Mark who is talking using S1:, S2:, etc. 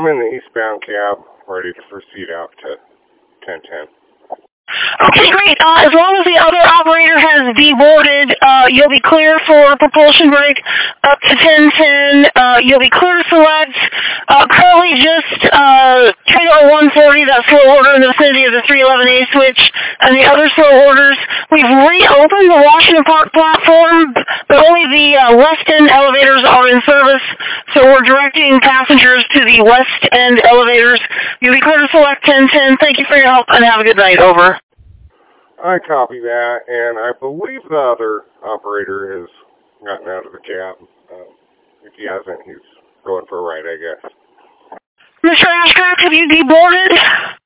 S1: I'm in the eastbound cab, ready to proceed out to 1010.
S2: Okay, great. As long as the other operator has deboarded, you'll be clear for propulsion brake up to 1010. You'll be clear to select currently just Tango 140, that slow order in the vicinity of the 311A switch, and the other slow orders. We've reopened the Washington Park platform, but only the west end elevators are in service, so we're directing passengers to the west end elevators. You'll be clear to select 1010. Thank you for your help, and have a good night. Over.
S1: I copy that, and I believe the other operator has gotten out of the cab. If he hasn't, he's going for a ride, I guess.
S2: Mr. Ashcraft, have you deboarded?